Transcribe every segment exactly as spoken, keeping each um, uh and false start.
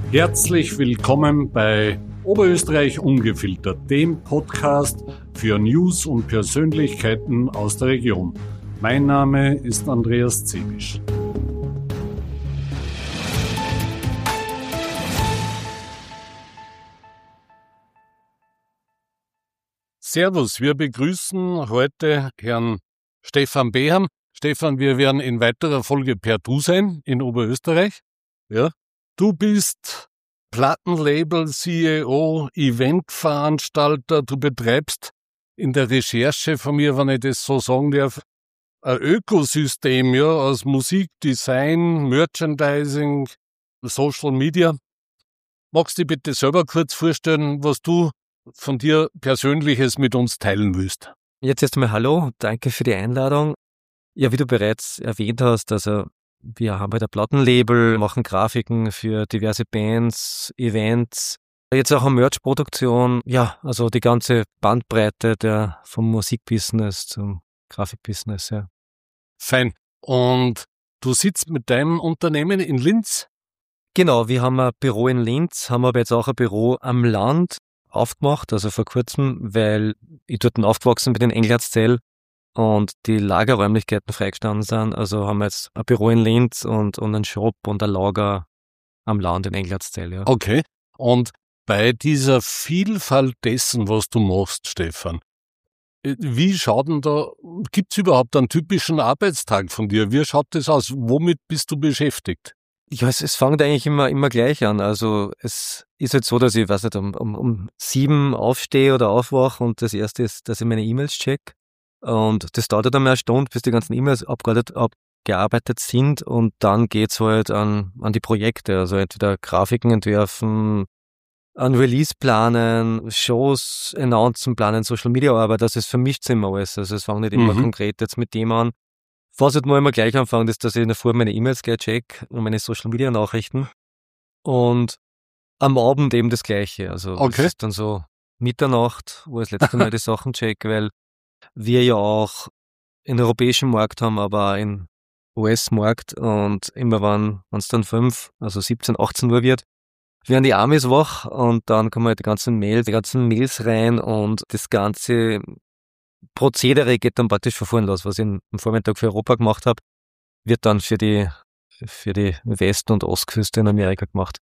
Herzlich willkommen bei Oberösterreich Ungefiltert, dem Podcast für News und Persönlichkeiten aus der Region. Mein Name ist Andreas Zebisch. Servus, wir begrüßen heute Herrn Stefan Beham. Stefan, wir werden in weiterer Folge per Du sein in Oberösterreich. Ja. Du bist Plattenlabel-C E O, Eventveranstalter, du betreibst in der Recherche von mir, wenn ich das so sagen darf, ein Ökosystem, ja, aus Musik, Design, Merchandising, Social Media. Magst du dir bitte selber kurz vorstellen, was du von dir Persönliches mit uns teilen willst? Jetzt erst einmal hallo, danke für die Einladung. Ja, wie du bereits erwähnt hast, also wir haben halt ein Plattenlabel, machen Grafiken für diverse Bands, Events, jetzt auch eine Merch-Produktion. Ja, also die ganze Bandbreite der vom Musikbusiness zum Grafikbusiness, ja. Fein. Und du sitzt mit deinem Unternehmen in Linz? Genau, wir haben ein Büro in Linz, haben aber jetzt auch ein Büro am Land aufgemacht, also vor kurzem, weil ich dort aufgewachsen bin in Englertszell und die Lagerräumlichkeiten freigestanden sind. Also haben wir jetzt ein Büro in Linz und, und einen Shop und ein Lager am Land in Englertszell, ja. Okay. Und bei dieser Vielfalt dessen, was du machst, Stefan, wie schaut denn da, gibt's überhaupt einen typischen Arbeitstag von dir? Wie schaut das aus? Womit bist du beschäftigt? Ja, es, es fängt eigentlich immer, immer gleich an. Also es ist halt so, dass ich, weiß nicht, um, um, um sieben aufstehe oder aufwache und das erste ist, dass ich meine E-Mails check. Und das dauert dann mal eine Stunde, bis die ganzen E-Mails abgearbeitet, abgearbeitet sind und dann geht's halt an, an die Projekte. Also entweder Grafiken entwerfen, an Release planen, Shows announcen, planen, Social Media Arbeit. Das ist vermischt immer alles. Also es fängt nicht immer Mhm. konkret jetzt mit dem an. Was halt mal immer gleich anfangen, ist, dass ich in der Früh meine E-Mails gleich check und meine Social Media Nachrichten. Und am Abend eben das Gleiche. Also Okay. es ist dann so Mitternacht, wo ich das letzte Mal die Sachen check, weil wir ja auch einen europäischen Markt haben, aber auch einen U S-Markt und immer wenn es dann fünf, also siebzehn, achtzehn Uhr wird, werden die Amis wach und dann kommen halt die ganzen Mails, die ganzen Mails rein und das ganze Prozedere geht dann praktisch von vorn los. Was ich am Vormittag für Europa gemacht habe, wird dann für die für die West- und Ostküste in Amerika gemacht.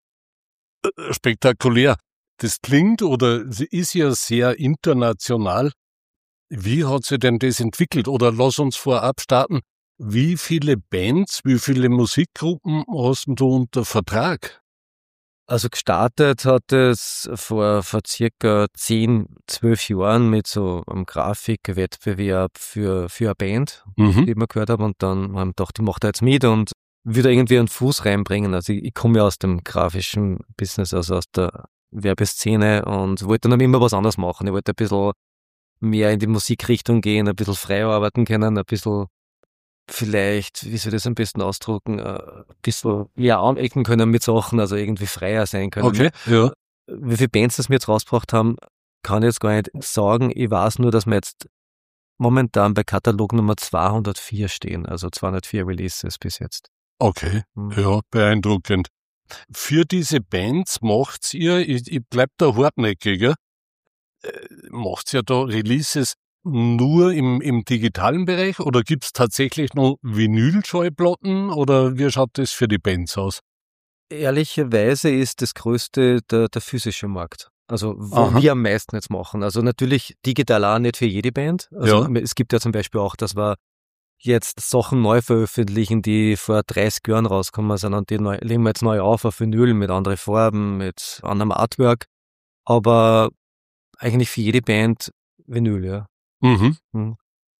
Spektakulär. Das klingt oder sie ist ja sehr international. Wie hat sich denn das entwickelt? Oder lass uns vorab starten. Wie viele Bands, wie viele Musikgruppen hast du unter Vertrag? Also gestartet hat es vor, vor circa zehn, zwölf Jahren mit so einem Grafikwettbewerb für, für eine Band, Mhm. die ich mir gehört habe. Und dann haben wir gedacht, ich mache da jetzt mit und würde irgendwie einen Fuß reinbringen. Also ich, ich komme ja aus dem grafischen Business, also aus der Werbeszene und wollte dann immer was anderes machen. Ich wollte ein bisschen mehr in die Musikrichtung gehen, ein bisschen freier arbeiten können, ein bisschen vielleicht, wie soll ich das am besten ausdrucken, äh, ein bisschen ja, anecken können mit Sachen, also irgendwie freier sein können. Okay, ja. Wie viele Bands das wir jetzt rausgebracht haben, kann ich jetzt gar nicht sagen. Ich weiß nur, dass wir jetzt momentan bei Katalog Nummer zweihundertvier stehen, also zweihundertvier Releases bis jetzt. Okay, Mhm. ja, beeindruckend. Für diese Bands macht's ihr, ich, ich bleib da hartnäckig, ja? Äh, macht's ja da Releases nur im, im digitalen Bereich oder gibt's tatsächlich noch Vinyl-Schallplatten oder wie schaut das für die Bands aus? Ehrlicherweise ist das größte der, der physische Markt. Also wo Aha. wir am meisten jetzt machen. Also natürlich digital auch nicht für jede Band. Also Ja. es gibt ja zum Beispiel auch, dass wir jetzt Sachen neu veröffentlichen, die vor dreißig Jahren rauskommen sind und die neu, legen wir jetzt neu auf auf Vinyl mit anderen Farben, mit anderem Artwork. Aber eigentlich für jede Band Vinyl, ja. Mhm. Mhm.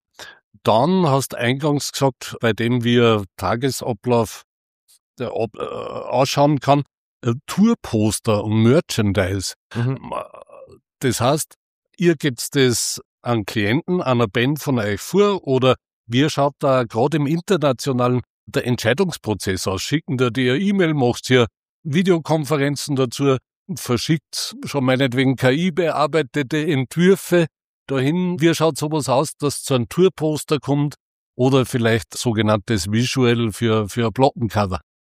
Dann hast eingangs gesagt, bei dem wir Tagesablauf der, ab, äh, ausschauen kann, äh, Tourposter und Merchandise. Mhm. Das heißt, ihr gebt das an Klienten, an einer Band von euch vor oder wie schaut da gerade im Internationalen der Entscheidungsprozess aus? Schicken da die eine E-Mail, macht ihr Videokonferenzen dazu, verschickt schon meinetwegen K I-bearbeitete Entwürfe dahin. Wie schaut sowas aus, dass zu einem Tourposter kommt oder vielleicht sogenanntes Visual für, für ein Plattencover?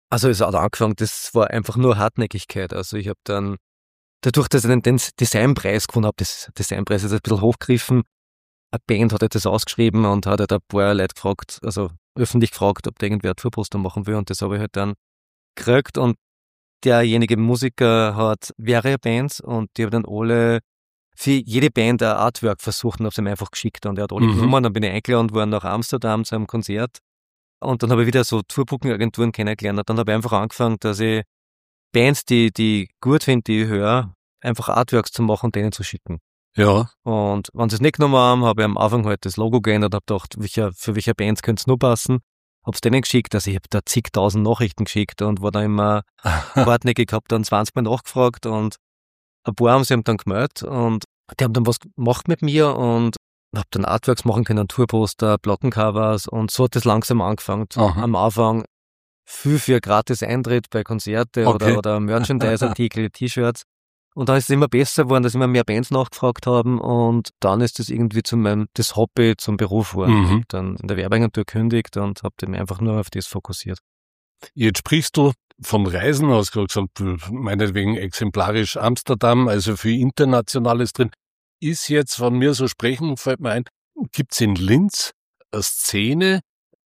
Also es hat angefangen, das war einfach nur Hartnäckigkeit. Also ich habe dann, dadurch, dass ich den Designpreis gewonnen habe, das Designpreis ist ein bisschen hochgegriffen, eine Band hat das ausgeschrieben und hat halt ein paar Leute gefragt, also öffentlich gefragt, ob der irgendwer ein Tourposter machen will, und das habe ich halt dann gekriegt, und derjenige Musiker hat mehrere Bands und die haben dann alle für jede Band ein Artwork versucht und habe es ihm einfach geschickt, und er hat alle Mhm. genommen. Dann bin ich eingeladen worden nach Amsterdam zu einem Konzert, und dann habe ich wieder so Tourbooking-Agenturen kennengelernt, und dann habe ich einfach angefangen, dass ich Bands, die die ich gut finde, die ich höre, einfach Artworks zu machen und denen zu schicken. Ja. Und wenn sie es nicht genommen haben, habe ich am Anfang halt das Logo geändert, habe gedacht, welcher, für welche Bands könnte es nur passen. Habe es denen geschickt, also ich habe da zigtausend Nachrichten geschickt und war da immer hartnäckig, habe dann zwanzig Mal nachgefragt, und ein paar haben sich dann gemeldet und die haben dann was gemacht mit mir und habe dann Artworks machen können, Tourposter, Plattencovers, und so hat das langsam angefangen. Aha. Am Anfang viel für gratis Eintritt bei Konzerte Okay. oder, oder Merchandise-Artikel, T-Shirts. Und dann ist es immer besser geworden, dass immer mehr Bands nachgefragt haben, und dann ist das irgendwie zu meinem, das Hobby zum Beruf geworden. Mhm. Ich habe dann in der Werbeagentur gekündigt und habe mich einfach nur auf das fokussiert. Jetzt sprichst du von Reisen, hast gerade gesagt, meinetwegen exemplarisch Amsterdam, also viel Internationales drin. Ist jetzt, wenn wir so sprechen, fällt mir ein, gibt's in Linz eine Szene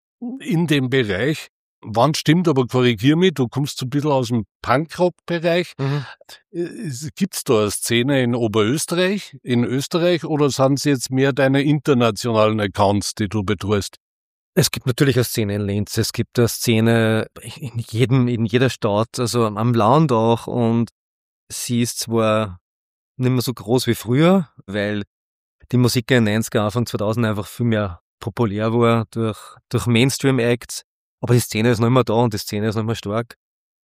in dem Bereich? Wann stimmt, aber korrigier mich, du kommst so ein bisschen aus dem Punkrock-Bereich. Mhm. Gibt's da eine Szene in Oberösterreich, in Österreich, oder sind es jetzt mehr deine internationalen Accounts, die du betreust? Es gibt natürlich eine Szene in Linz, es gibt eine Szene in jedem, in jeder Stadt, also am Land auch, und sie ist zwar nicht mehr so groß wie früher, weil die Musik in den neunziger, Anfang zweitausend einfach viel mehr populär war durch, durch Mainstream-Acts, aber die Szene ist noch immer da und die Szene ist noch immer stark.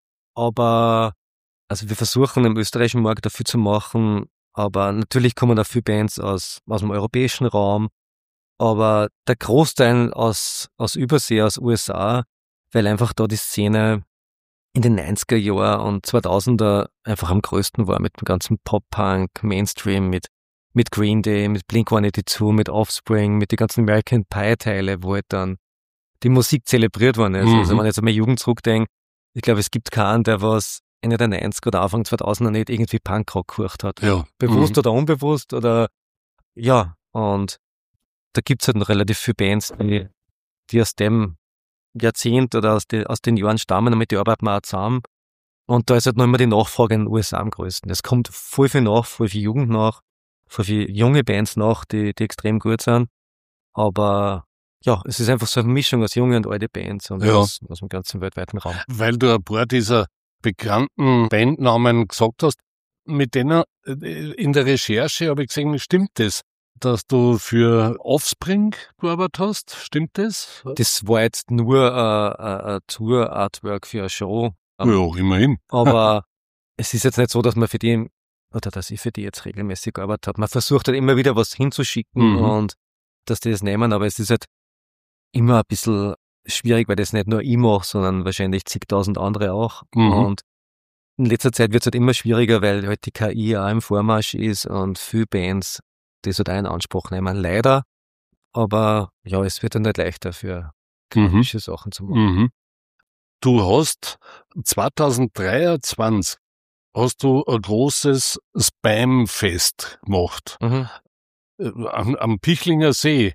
Aber, also wir versuchen im österreichischen Markt dafür zu machen, aber natürlich kommen da viele Bands aus, aus dem europäischen Raum, aber der Großteil aus, aus Übersee, aus U S A, weil einfach da die Szene in den neunziger Jahren und zweitausender einfach am größten war mit dem ganzen Pop-Punk, Mainstream, mit, mit Green Day, mit Blink one eighty-two, mit Offspring, mit den ganzen American Pie-Teile, wo halt dann die Musik zelebriert worden ist. Mhm. Also wenn ich jetzt an meine Jugend zurückdenke, ich glaube, es gibt keinen, der was Ende der neunziger oder Anfang zweitausender nicht irgendwie Punkrock gehört hat. Ja. Bewusst Mhm. oder unbewusst oder, ja, und da gibt's halt noch relativ viele Bands, die, die aus dem Jahrzehnt oder aus, die, aus den Jahren stammen, damit die arbeiten wir auch zusammen. Und da ist halt noch immer die Nachfrage in den U S A am größten. Es kommt voll viel nach, voll viel Jugend nach, voll viele junge Bands nach, die, die extrem gut sind. Aber ja, es ist einfach so eine Mischung aus junge und alte Bands und Ja. aus, aus dem ganzen weltweiten Raum. Weil du ein paar dieser bekannten Bandnamen gesagt hast, mit denen äh, in der Recherche habe ich gesehen, stimmt das, dass du für Offspring gearbeitet hast? Stimmt das? Das war jetzt nur äh, ein ein Tour-Artwork für eine Show. Ja, immerhin. Aber es ist jetzt nicht so, dass man für die, oder dass ich für die jetzt regelmäßig gearbeitet habe. Man versucht halt immer wieder was hinzuschicken Mhm. und dass die das nehmen, aber es ist halt immer ein bisschen schwierig, weil das nicht nur ich mache, sondern wahrscheinlich zigtausend andere auch. Mhm. Und in letzter Zeit wird es halt immer schwieriger, weil halt die K I auch im Vormarsch ist und viele Bands das halt auch in Anspruch nehmen. Leider. Aber ja, es wird dann nicht leichter für grafische Sachen zu machen. Mhm. Du hast zweitausenddreiundzwanzig hast du ein großes Spam-Fest gemacht Mhm. äh, am, am Pichlinger See.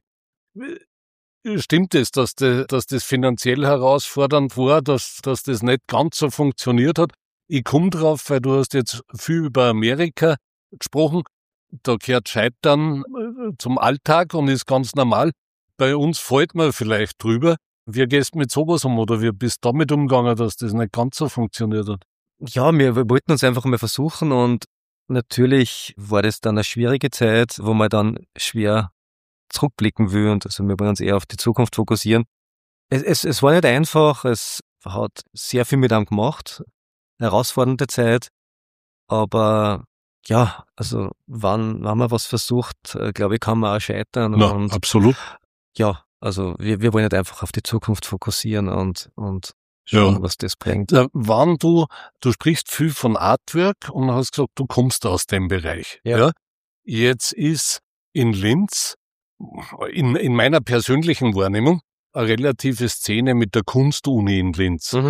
Stimmt es, dass, de, dass das finanziell herausfordernd war, dass, dass das nicht ganz so funktioniert hat? Ich komme drauf, weil du hast jetzt viel über Amerika gesprochen. Da gehört Scheitern äh, zum Alltag und ist ganz normal. Bei uns fällt man vielleicht drüber. Wie gehst du mit sowas um oder wie bist du damit umgegangen, dass das nicht ganz so funktioniert hat? Ja, wir, wir wollten uns einfach mal versuchen und natürlich war das dann eine schwierige Zeit, wo man dann schwer zurückblicken will und also wir wollen uns eher auf die Zukunft fokussieren. Es, es, es war nicht einfach, es hat sehr viel mit einem gemacht, herausfordernde Zeit, aber ja, also wann, wenn man was versucht, äh, glaube ich, kann man auch scheitern. Na, und absolut. ja, also wir, wir wollen nicht einfach auf die Zukunft fokussieren und, und Ja. schauen, was das bringt. Äh, Wann du, du sprichst viel von Artwork und hast gesagt, du kommst aus dem Bereich. Ja. Jetzt ist in Linz, in, in meiner persönlichen Wahrnehmung, eine relative Szene mit der Kunstuni in Linz. Mhm.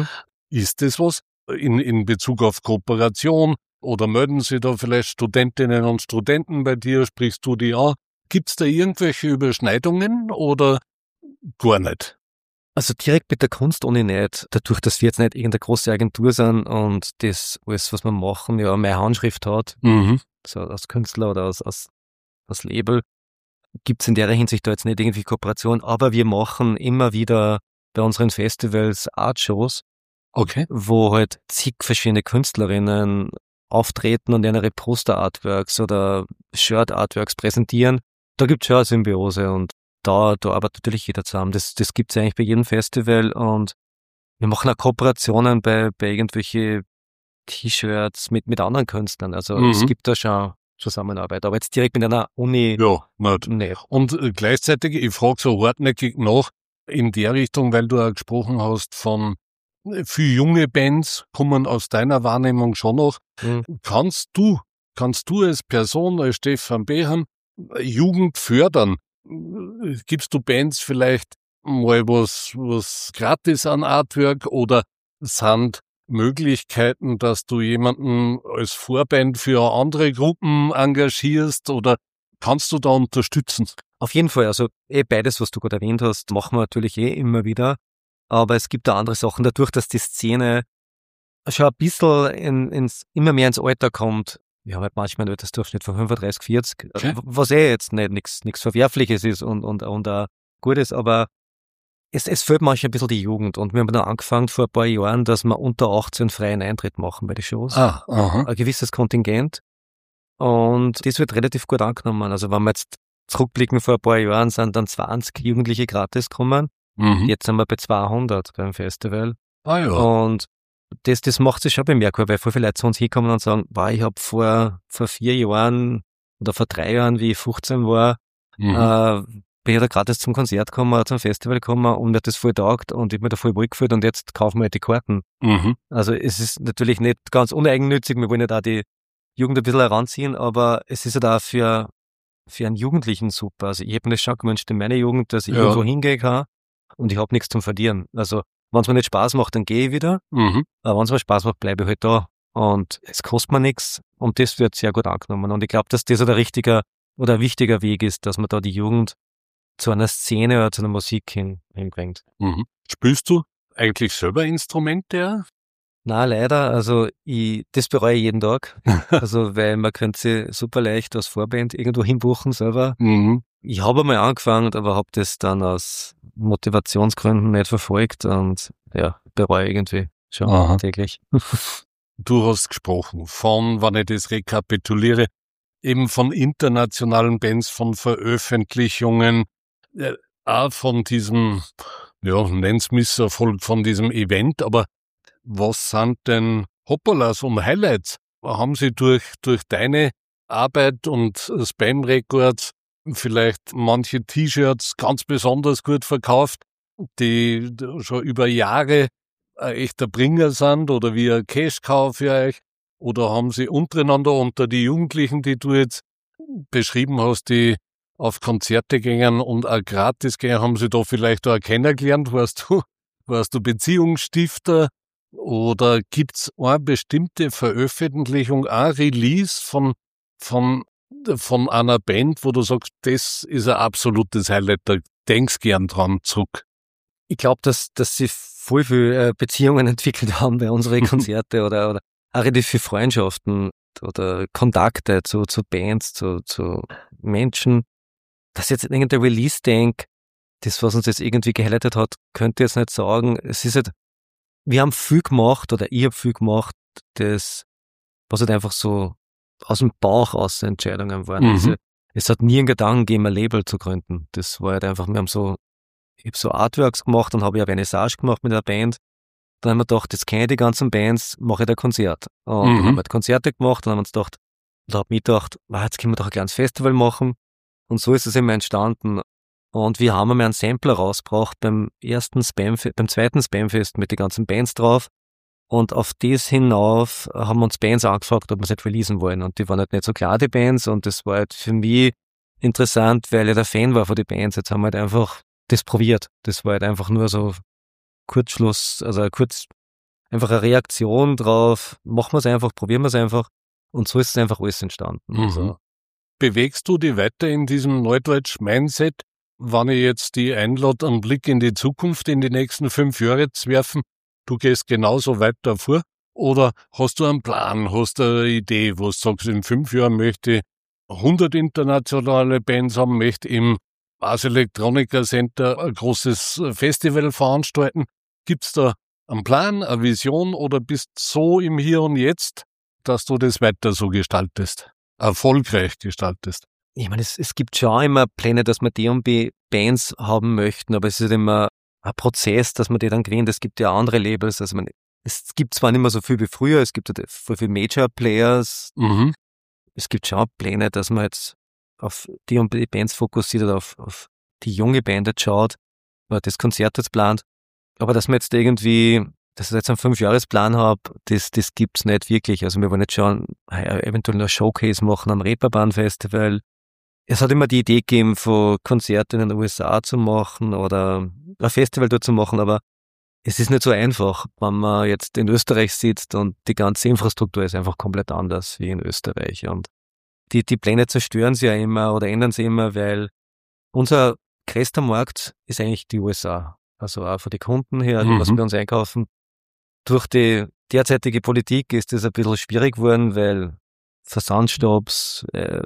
Ist das was in, in Bezug auf Kooperation? Oder melden sich da vielleicht Studentinnen und Studenten bei dir? Sprichst du die an? Gibt es da irgendwelche Überschneidungen oder gar nicht? Also direkt mit der Kunst ohne nicht. Dadurch, dass wir jetzt nicht irgendeine große Agentur sind und das alles, was wir machen, ja meine Handschrift hat, Mhm. so als Künstler oder als, als, als Label, gibt es in der Hinsicht da jetzt nicht irgendwie Kooperation, aber wir machen immer wieder bei unseren Festivals Artshows, Okay. wo halt zig verschiedene Künstlerinnen auftreten und ihre Poster-Artworks oder Shirt-Artworks präsentieren. Da gibt es schon eine Symbiose und da, da arbeitet natürlich jeder zusammen. Das, das gibt es eigentlich bei jedem Festival und wir machen auch Kooperationen bei, bei irgendwelche T-Shirts mit, mit anderen Künstlern. Also Mhm. es gibt da schon Zusammenarbeit, aber jetzt direkt mit einer Uni. Ja, nicht. Nee. Und äh, gleichzeitig, ich frage so hartnäckig nach, in der Richtung, weil du auch gesprochen hast von äh, viele junge Bands, kommen aus deiner Wahrnehmung schon noch. Mhm. Kannst du, kannst du als Person, als Stefan Beham, äh, Jugend fördern? Äh, Gibst du Bands vielleicht mal was, was gratis an Artwork oder sind Möglichkeiten, dass du jemanden als Vorband für andere Gruppen engagierst oder kannst du da unterstützen? Auf jeden Fall, also eh beides, was du gerade erwähnt hast, machen wir natürlich eh immer wieder. Aber es gibt da andere Sachen. Dadurch, dass die Szene schon ein bisschen in, ins, immer mehr ins Alter kommt, wir haben halt manchmal einen Altersdurchschnitt von fünfunddreißig, vierzig, Okay. was eh jetzt nicht nichts nichts Verwerfliches ist und, und, und auch Gutes, aber es, es fehlt manchmal ein bisschen die Jugend. Und wir haben dann angefangen vor ein paar Jahren, dass wir unter achtzehn freien Eintritt machen bei den Shows. Ah, aha. Ein gewisses Kontingent. Und das wird relativ gut angenommen. Also wenn wir jetzt zurückblicken, vor ein paar Jahren sind dann zwanzig Jugendliche gratis gekommen. Mhm. Jetzt sind wir bei zweihundert beim Festival. Ah ja. Und das, das macht sich schon bemerkbar, weil voll viele Leute zu uns hinkommen und sagen, wow, ich habe vor, vor vier Jahren oder vor drei Jahren, wie ich fünfzehn war, Mhm. äh, bin ich da gratis zum Konzert gekommen, zum Festival gekommen und mir hat das voll taugt und ich hab mir da voll wohl gefühlt und jetzt kaufen wir halt die Karten. Mhm. Also es ist natürlich nicht ganz uneigennützig, wir wollen nicht auch die Jugend ein bisschen heranziehen, aber es ist ja da für, für einen Jugendlichen super. Also ich habe mir das schon gewünscht in meiner Jugend, dass ich Ja. irgendwo hingehen kann und ich habe nichts zum Verlieren. Also wenn es mir nicht Spaß macht, dann gehe ich wieder, Mhm. aber wenn es mir Spaß macht, bleibe ich halt da. Und es kostet mir nichts und das wird sehr gut angenommen. Und ich glaube, dass das ein richtiger oder ein wichtiger Weg ist, dass man da die Jugend zu einer Szene oder zu einer Musik hin, hinbringt. Mhm. Spielst du eigentlich selber Instrumente? Na, leider, also ich, das bereue ich jeden Tag. Also, weil man könnte sie super leicht als Vorband irgendwo hinbuchen selber. Mhm. Ich habe einmal angefangen, aber habe das dann aus Motivationsgründen nicht verfolgt und ja, bereue irgendwie schon Aha. täglich. Du hast gesprochen von, wenn ich das rekapituliere, eben von internationalen Bands, von Veröffentlichungen, äh, auch von diesem, ja, nenn's Misserfolg von diesem Event, aber was sind denn Hoppalas und Highlights? Haben sie durch, durch deine Arbeit und Spam Records vielleicht manche T-Shirts ganz besonders gut verkauft, die schon über Jahre ein echter Bringer sind oder wie ein Cash-Cow für euch? Oder haben sie untereinander unter die Jugendlichen, die du jetzt beschrieben hast, die auf Konzerte gingen und auch gratis gehen, haben sie da vielleicht auch kennengelernt? Warst du, warst du Beziehungsstifter? Oder gibt's eine bestimmte Veröffentlichung, ein Release von, von, von einer Band, wo du sagst, das ist ein absolutes Highlight, da denkst gern dran zurück? Ich glaube, dass, dass sie voll viele Beziehungen entwickelt haben bei unseren Konzerten oder, oder auch relativ viele Freundschaften oder Kontakte zu, zu Bands, zu, zu Menschen. Dass ich jetzt in irgendein Release denke, das, was uns jetzt irgendwie gehighlightet hat, könnte ich jetzt nicht sagen. Es ist halt, wir haben viel gemacht oder ich habe viel gemacht, das, was halt einfach so aus dem Bauch aus Entscheidungen waren. Mhm. Also, es hat nie einen Gedanken gegeben, ein Label zu gründen. Das war halt einfach, wir haben so, ich habe so Artworks gemacht und habe ja Vernissage gemacht mit einer Band. Dann haben wir gedacht, jetzt kenne ich die ganzen Bands, mache ich da ein Konzert. Und Mhm. dann haben wir halt Konzerte gemacht und haben uns gedacht, da habe ich gedacht, wow, jetzt können wir doch ein kleines Festival machen. Und so ist es immer entstanden. Und wir haben einmal einen Sampler rausgebracht beim ersten Spamfest, beim zweiten Spamfest mit den ganzen Bands drauf. Und auf das hinauf haben uns Bands angefragt, ob wir es nicht releasen wollen. Und die waren halt nicht so klar, die Bands. Und das war halt für mich interessant, weil ich der Fan war von den Bands. Jetzt haben wir halt einfach das probiert. Das war halt einfach nur so Kurzschluss, also kurz, einfach eine Reaktion drauf, machen wir es einfach, probieren wir es einfach und so ist es einfach alles entstanden. Mhm. Also, Bewegst du dich weiter in diesem Neudeutsch-Mindset, wenn ich jetzt die einlade, einen Blick in die Zukunft in die nächsten fünf Jahre zu werfen, du gehst genauso weiter vor? Oder hast du einen Plan, hast du eine Idee, wo du sagst, in fünf Jahren möchte ich hundert internationale Bands haben, möchte im Ars Electronica Center ein großes Festival veranstalten? Gibt's da einen Plan, eine Vision oder bist so im Hier und Jetzt, dass du das weiter so gestaltest, erfolgreich gestaltest? ich meine, es, es gibt schon immer Pläne, dass wir die und die Bands haben möchten, aber es ist immer ein Prozess, dass man die dann gewinnt. Es gibt ja andere Labels, also man, es gibt zwar nicht mehr so viel wie früher, es gibt ja voll viele Major-Players, Mhm. es gibt schon Pläne, dass man jetzt auf die und die Bands fokussiert oder auf, auf die junge Band jetzt schaut, oder das Konzert jetzt plant, aber dass man jetzt irgendwie, dass ich jetzt einen Fünfjahresplan habe, das, das gibt's nicht wirklich. Also wir wollen jetzt schon äh, eventuell ein Showcase machen am Reeperbahn-Festival. Es hat immer die Idee gegeben, von Konzerten in den U S A zu machen oder ein Festival dort zu machen, aber es ist nicht so einfach, wenn man jetzt in Österreich sitzt und die ganze Infrastruktur ist einfach komplett anders wie in Österreich. Und die, die Pläne zerstören sie ja immer oder ändern sie immer, weil unser größter Markt ist eigentlich die U S A. Also auch von den Kunden her, Mhm. was wir uns einkaufen. Durch die derzeitige Politik ist das ein bisschen schwierig geworden, weil Versandstopps, äh,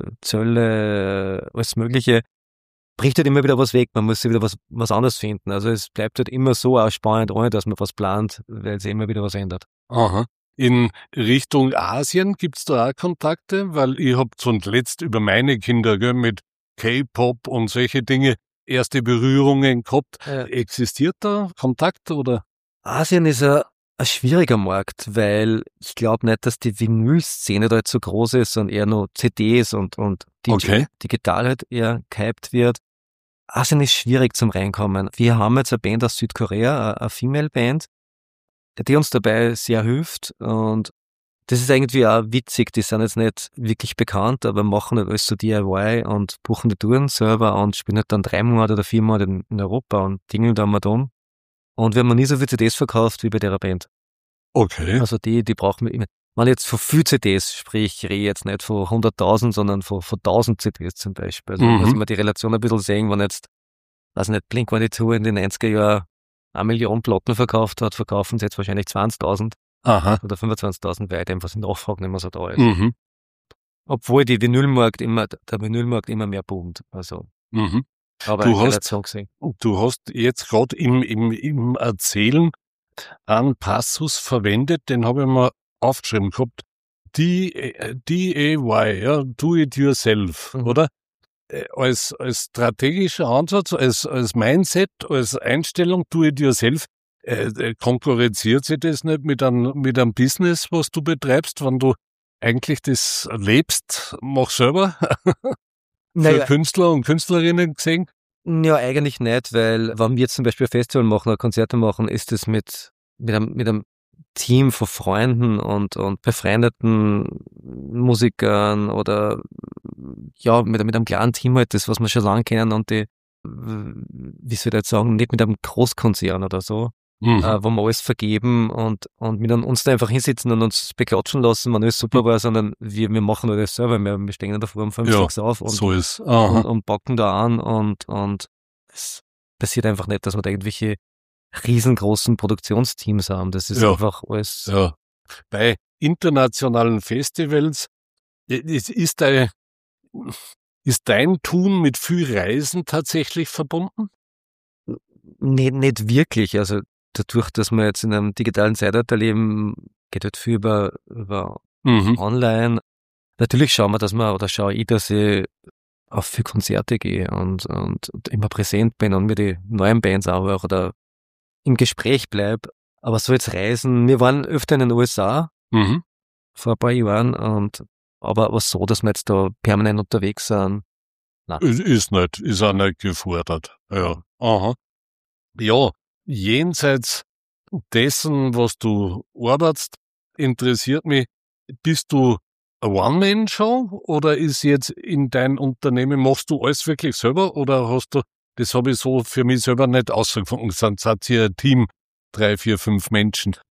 Zölle, äh, alles Mögliche, bricht halt immer wieder was weg. Man muss sich wieder was, was anderes finden. Also es bleibt halt immer so auch spannend, ohne dass man was plant, weil sich immer wieder was ändert. Aha. In Richtung Asien gibt's da auch Kontakte? Weil ich hab zuletzt über meine Kinder, gell, mit K-Pop und solche Dinge erste Berührungen gehabt. Ja. Existiert da Kontakt oder? Asien ist ein, ein schwieriger Markt, weil ich glaube nicht, dass die Vinyl-Szene da jetzt so groß ist, sondern eher nur C Ds und, und die Okay. digital halt eher gehypt wird. Asien ist schwierig zum Reinkommen. Wir haben jetzt eine Band aus Südkorea, eine Female-Band, die uns dabei sehr hilft und das ist irgendwie auch witzig. Die sind jetzt nicht wirklich bekannt, aber machen halt alles so D I Y und buchen die Touren selber und spielen halt dann drei Monate oder vier Monate in, in Europa und dingeln da mal um. Und wir haben noch nie so viele C Ds verkauft wie bei der Band. Okay. Also die, die brauchen wir immer. Wenn ich jetzt von viel C Ds sprich, ich rede jetzt nicht von hunderttausend, sondern von, von tausend C Ds zum Beispiel. Also Mhm. muss man die Relation ein bisschen sehen, wenn jetzt, weiß nicht, Blink einundzwanzig in den neunziger Jahren eine Million Platten verkauft hat, verkaufen sie jetzt wahrscheinlich zwanzigtausend Aha. oder fünfundzwanzigtausend, weil einfach die Nachfrage nicht mehr so da ist. Mhm. Obwohl die Vinylmarkt immer, der Vinylmarkt immer mehr boomt. Also, Mhm. aber Du in hast- Relation gesehen. Du hast jetzt gerade im, im, im Erzählen einen Passus verwendet, den habe ich mal aufgeschrieben gehabt. D I Y, ja, do it yourself, Mhm. oder? Äh, Als, als strategischer Ansatz, als, als Mindset, als Einstellung, do it yourself, äh, äh, konkurrenziert sich das nicht mit einem, mit einem Business, was du betreibst, wenn du eigentlich das lebst, mach selber, für Naja, Künstler und Künstlerinnen gesehen? ja, eigentlich nicht, weil wenn wir zum Beispiel ein Festival machen oder Konzerte machen, ist es mit, mit einem, mit einem Team von Freunden und, und befreundeten Musikern oder ja, mit, mit einem kleinen Team halt, das, was wir schon lange kennen und die, wie soll ich jetzt sagen, nicht mit einem Großkonzern oder so, Mhm. äh, wo wir alles vergeben und, und mit uns da einfach hinsitzen und uns beklatschen lassen, wenn alles super war, sondern wir, wir machen alles selber. Wir, wir stehen in der Früh um fünf, Ja, sechs auf und, so ist. und, Aha. und packen da an und, und es passiert einfach nicht, dass wir da irgendwelche riesengroßen Produktionsteams haben. Das ist Ja. einfach alles. Ja. Bei internationalen Festivals ist, ist, dein, ist dein Tun mit viel Reisen tatsächlich verbunden? Nicht, nicht wirklich. Also dadurch, dass wir jetzt in einem digitalen Zeitalter leben, geht halt viel über, über Mhm. online. Natürlich schauen wir, dass wir, oder schaue ich, dass ich auf viele Konzerte gehe und, und, und immer präsent bin und mir die neuen Bands auch oder im Gespräch bleib. Aber so jetzt reisen, wir waren öfter in den U S A Mhm. vor ein paar Jahren und aber, aber so, dass wir jetzt da permanent unterwegs sind. Ist, ist nicht, ist auch nicht gefordert. Ja. Aha. Ja, jenseits dessen, was du arbeitest, interessiert mich, bist du eine One-Man-Show oder ist jetzt in deinem Unternehmen, machst du alles wirklich selber oder hast du, das habe ich so für mich selber nicht ausgefunden, sind, seid ihr ein Team, drei, vier, fünf Menschen?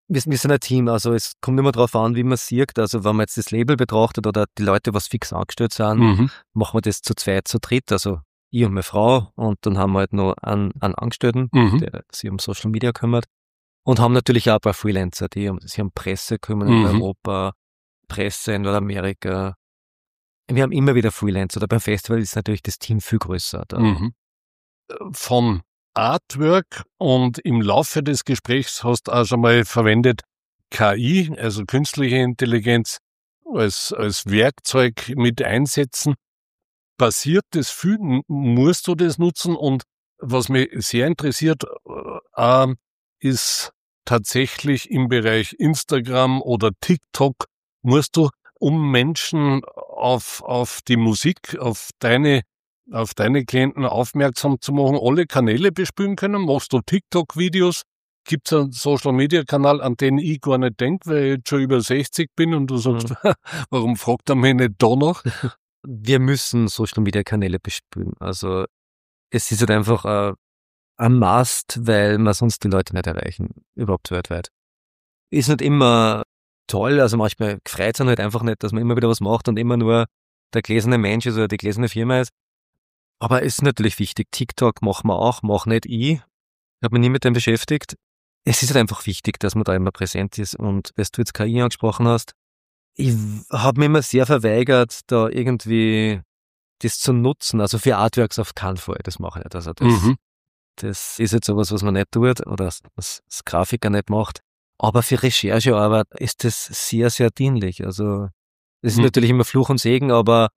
wir, wir sind ein Team, also es kommt immer darauf an, wie man sieht. Also wenn man jetzt das Label betrachtet oder die Leute, was fix angestellt sind, Mhm. machen wir das zu zweit, zu dritt. Also ich und meine Frau und dann haben wir halt noch einen, einen Angestellten, Mhm. der sich um Social Media kümmert. Und haben natürlich auch ein paar Freelancer, die um, sich um Presse kümmern in Mhm. Europa, Presse in Nordamerika. Wir haben immer wieder Freelancer. Oder beim Festival ist natürlich das Team viel größer. Da. Mhm. Von Artwork und im Laufe des Gesprächs hast du auch schon mal verwendet K I, also künstliche Intelligenz, als, als Werkzeug mit einsetzen. Passiert das viel? M- Musst du das nutzen? Und was mich sehr interessiert, äh, äh, ist tatsächlich im Bereich Instagram oder TikTok, musst du, um Menschen auf, auf die Musik, auf deine, auf deine Klienten aufmerksam zu machen, alle Kanäle bespielen können? Machst du TikTok-Videos? Gibt es einen Social-Media-Kanal, an den ich gar nicht denke, weil ich jetzt schon über sechzig bin und du sagst, warum fragt er mich nicht da noch? Wir müssen Social Media Kanäle bespielen. Also es ist halt einfach äh, ein Must, weil wir sonst die Leute nicht erreichen, überhaupt weltweit. Ist nicht immer toll, also manchmal freut es einen halt einfach nicht, dass man immer wieder was macht und immer nur der gläserne Mensch ist oder die gläserne Firma ist. Aber es ist natürlich wichtig. TikTok machen wir auch, mach nicht ich. Ich habe mich nie mit dem beschäftigt. Es ist halt einfach wichtig, dass man da immer präsent ist. Und wenn du jetzt K I angesprochen hast, ich habe mir immer sehr verweigert, da irgendwie das zu nutzen. Also für Artworks auf keinen Fall, das mache ich nicht. Also das, Mhm. das ist jetzt sowas, was man nicht tut oder was das Grafiker nicht macht. Aber für Recherchearbeit ist das sehr, sehr dienlich. Also es ist Mhm. natürlich immer Fluch und Segen, aber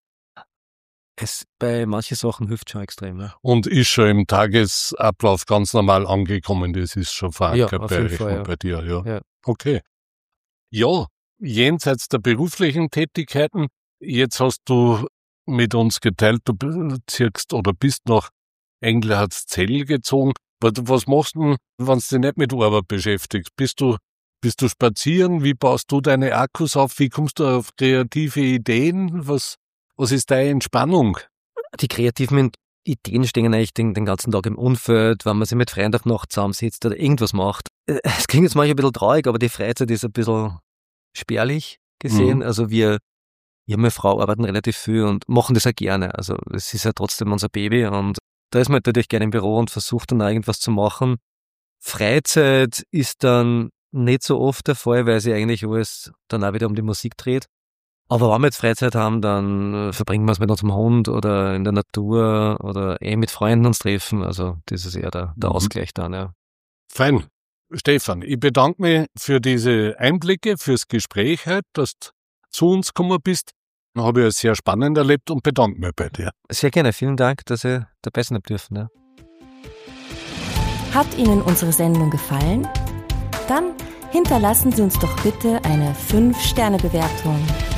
es bei manchen Sachen hilft schon extrem. Ne? Und ist schon im Tagesablauf ganz normal angekommen. Das ist schon verankert Ja, auf bei jeden euch Fall, und ja. bei dir, ja. Ja. Okay. Ja, jenseits der beruflichen Tätigkeiten, jetzt hast du mit uns geteilt, du b- ziehst oder bist nach Engelhartszell gezogen. Was, was machst du denn, wenn du dich nicht mit Arbeit beschäftigst? Bist du, bist du spazieren? Wie baust du deine Akkus auf? Wie kommst du auf kreative Ideen? Was, was ist deine Entspannung? Die kreativen Ideen stehen eigentlich den, den ganzen Tag im Umfeld, wenn man sich mit Freunden auf Nacht zusammensitzt oder irgendwas macht. Äh, Es klingt jetzt manchmal ein bisschen traurig, aber die Freizeit ist ein bisschen spärlich gesehen. Mhm. Also wir, ich und meine Frau arbeiten relativ viel und machen das auch gerne. Also es ist ja trotzdem unser Baby und da ist man halt natürlich gerne im Büro und versucht dann auch irgendwas zu machen. Freizeit ist dann nicht so oft der Fall, weil sich eigentlich alles dann auch wieder um die Musik dreht. Aber wenn wir jetzt Freizeit haben, dann äh, verbringen wir es mit unserem Hund oder in der Natur oder eh mit Freunden uns treffen. Also das ist eher der, der Mhm. Ausgleich dann, ja. Fein. Stefan, ich bedanke mich für diese Einblicke, fürs Gespräch heute, dass du zu uns gekommen bist. Habe ich sehr spannend erlebt und bedanke mich bei dir. Sehr gerne. Vielen Dank, dass ihr dabei sein habt dürfen. Ja. Hat Ihnen unsere Sendung gefallen? Dann hinterlassen Sie uns doch bitte eine fünf Sterne Bewertung